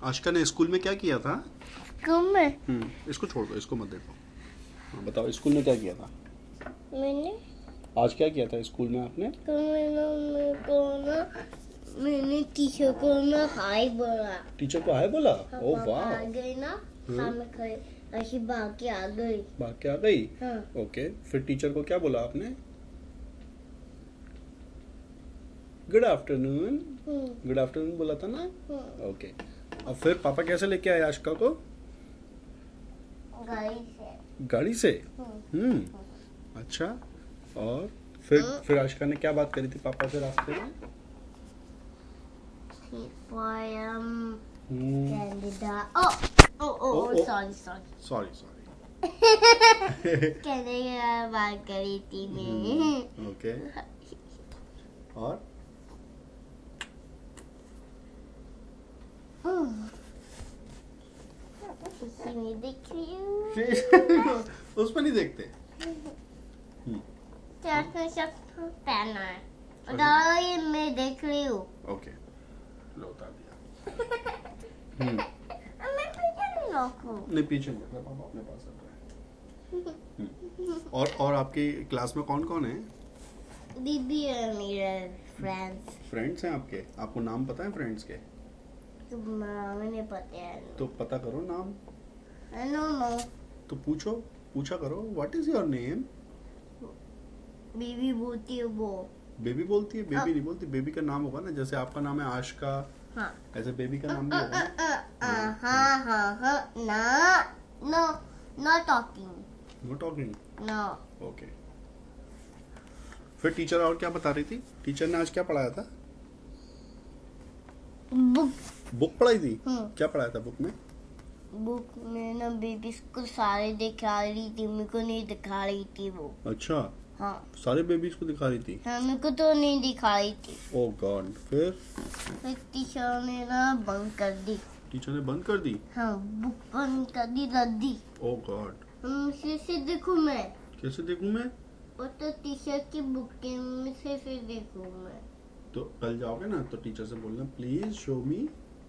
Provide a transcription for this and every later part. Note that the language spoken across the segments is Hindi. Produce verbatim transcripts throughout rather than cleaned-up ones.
आशिका ने स्कूल में क्या किया था? स्कूल में हम्म इसको छोड़ दो, इसको मत देखो। हाँ, बताओ स्कूल में क्या किया था? मैंने आज क्या किया था स्कूल में आपने? स्कूल में ना मेरे को ना मैंने टीचर को ना हाय बोला। टीचर को हाय बोला? ओ पापा वाह, आ गई ना, सामने खड़े ऐसी भाग के आ गई। भाग के आ गई? हाँ। ओके, फिर टीचर को क्या बोला आपने? Good afternoon. गुड आफ्टरनून बोला था ना? ओके, अब फिर पापा कैसे लेके आए आशिका को? गाड़ी से। गाड़ी से? हम्म अच्छा, और फिर फिर आशिका ने क्या बात करी थी पापा से रास्ते में? um, hmm Candida. Oh, oh, oh, Oh, oh, oh. sorry, sorry. Sorry sorry. Canada बात करी थी मैं। ओके, और किसी में देख रही हूँ। उस पर नहीं देखते। चर्च में शर्ट पहना है। बताओ ये मैं देख रही हूँ। ओके, लो उतार दिया। हम्म मैं पीछे नहीं रखूँ। नहीं, पीछे नहीं रखना, पापा अपने पास रख रहे हैं। हम्म, और और आपकी क्लास में कौन कौन है? दीदी है मेरे फ्रेंड्स। फ्रेंड्स हैं आपके? आपको नाम पता है फ्रेंड्स के? तो मैंने पता है। तो पता करो नाम। I don't know. तो पूछो, पूछा करो, व्हाट इज योर नेम? बीबी बोलती है वो। बेबी बोलती है? बेबी नहीं बोलती। बेबी का नाम होगा ना, जैसे आपका नाम है आशिका, हाँ। ऐसे बेबी का नाम भी होगा ना। हाँ हाँ हाँ ना no not talking. No talking? No. Okay, फिर टीचर और क्या बता रही थी? टीचर ने आज क्या पढ़ाया था? बुक बुक पढ़ाई थी? हम्म। क्या पढ़ाया था बुक में? बुक में ना बेबी को सारे दिखा रही थी, मेरे को नहीं दिखा रही थी वो। अच्छा, हाँ सारे बेबीज को दिखा रही थी? हाँ मेरे को तो नहीं दिखा रही थी। ओ गॉड, फिर फिर टीचर ने ना बंद कर दी। टीचर ने बंद कर दी? हाँ बुक बंद कर दी, रख दी। ओ गॉड, से से देखूं मैं? कैसे देखूं मैं? वो तो टीचर की बुक के में से फिर देखूं मैं। तो कल जाओगे ना तो टीचर से बोलना, please show me,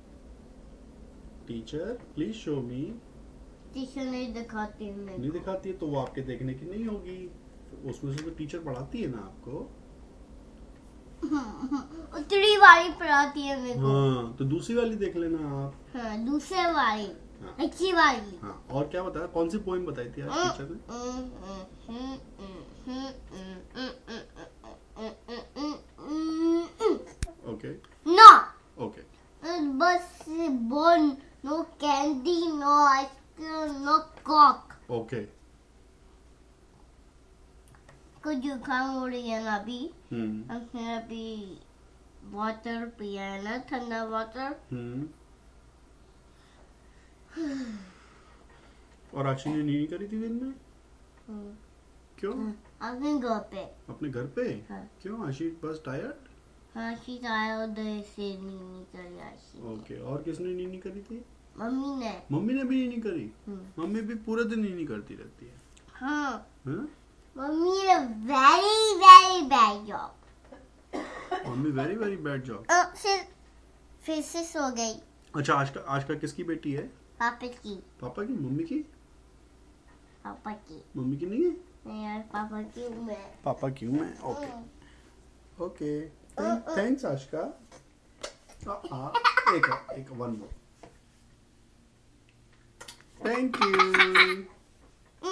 teacher please show me. Teacher नहीं दिखाती मेरे नहीं को। दिखाती है तो वो आपके देखने की नहीं होगी, उसमें से तो टीचर पढ़ाती है ना आपको। उतरी वाली पढ़ाती है मेरे को। हाँ, तो दूसरी वाली देख लेना आप। हाँ दूसरे वाली, हाँ। अच्छी वाली। हाँ, और क्या बताया? कौन सी पोएम बताई थी आज टीचर ने? ओके नो ओके, बस बोन, no candy, no ice cream, no coke. Okay. कुछ जुकाम हो रही है ना अभी। हम्म हमने अभी वाटर पिया है ना, ठंडा वाटर। हम्म और आशी ने नीनी करी थी दिन में? क्यों? अपने घर पे। अपने घर पे? हाँ। क्यों? आशी बस टायर्ड? हाँ शीत आया उधर से नीनी करी आशी। ओके, और किसने नीनी करी थी? मम्मी ने। मम्मी ने भी नीनी करी? हम्म। मम्मी भी पूरे दिन नीनी करती रहती है। हाँ हाँ? मम्मी ने very very bad job. Mummy very very bad job. फिर फिर से सो गई। अच्छा, आज का आज का किसकी बेटी है? पापा की। पापा की? मम्मी की? पापा की मम्मी की नहीं है? नहीं यार, पापा की हूँ मैं। पापा की हूँ मैं। Okay okay, thanks Ashika. आ, आ, एक एक वन मोर। Thank you.